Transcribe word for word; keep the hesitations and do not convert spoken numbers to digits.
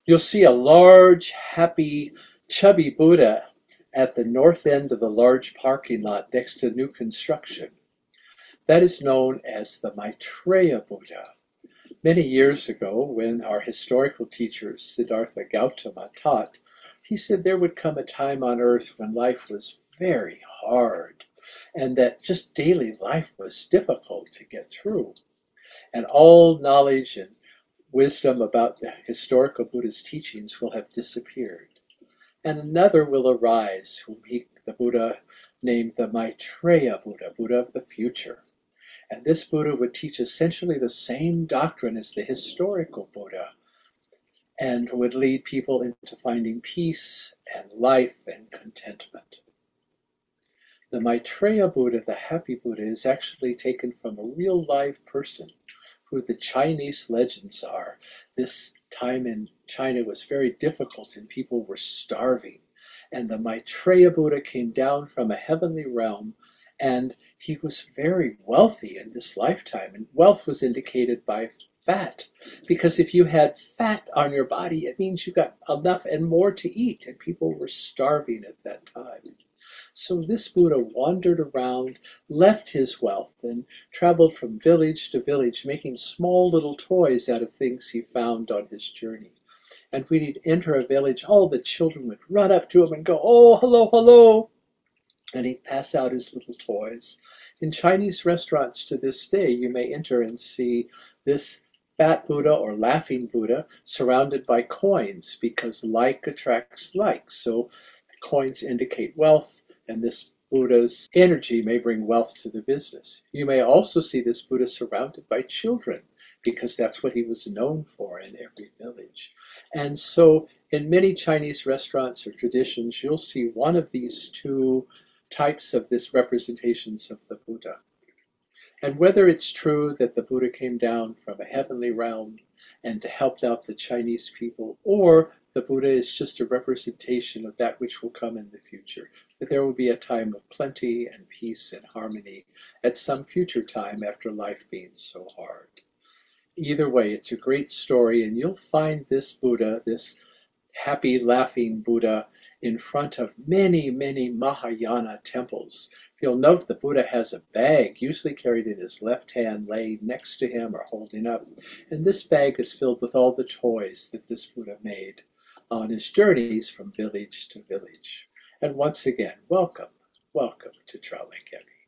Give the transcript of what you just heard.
You'll see a large, happy, chubby Buddha at the north end of the large parking lot next to new construction. That is known as the Maitreya Buddha. Many years ago, when our historical teacher Siddhartha Gautama taught, he said there would come a time on earth when life was very hard and that just daily life was difficult to get through. And all knowledge and wisdom about the historical Buddha's teachings will have disappeared. And another will arise, whom he, the Buddha named the Maitreya Buddha, Buddha of the future. And this Buddha would teach essentially the same doctrine as the historical Buddha and would lead people into finding peace and life and contentment. The Maitreya Buddha, the happy Buddha, is actually taken from a real live person who the Chinese legends are. This time in China was very difficult and people were starving. And the Maitreya Buddha came down from a heavenly realm, and he was very wealthy in this lifetime. And wealth was indicated by fat, because if you had fat on your body, it means you got enough and more to eat, and people were starving at that time. So this Buddha wandered around, left his wealth, and traveled from village to village, making small little toys out of things he found on his journey. And when he'd enter a village, all the children would run up to him and go, "Oh, hello, hello." And he'd pass out his little toys. In Chinese restaurants to this day, you may enter and see this fat Buddha or laughing Buddha surrounded by coins, because like attracts like. So coins indicate wealth, and this Buddha's energy may bring wealth to the business. You may also see this Buddha surrounded by children, because that's what he was known for in every village. And so in many Chinese restaurants or traditions, you'll see one of these two types of this representations of the Buddha. And whether it's true that the Buddha came down from a heavenly realm and helped out the Chinese people, or the Buddha is just a representation of that which will come in the future, that there will be a time of plenty and peace and harmony at some future time after life being so hard. Either way, it's a great story, and you'll find this Buddha, this happy, laughing Buddha, in front of many, many Mahayana temples. You'll note the Buddha has a bag, usually carried in his left hand, laid next to him or holding up. And this bag is filled with all the toys that this Buddha made on his journeys from village to village. And once again, welcome, welcome to Tralekemi.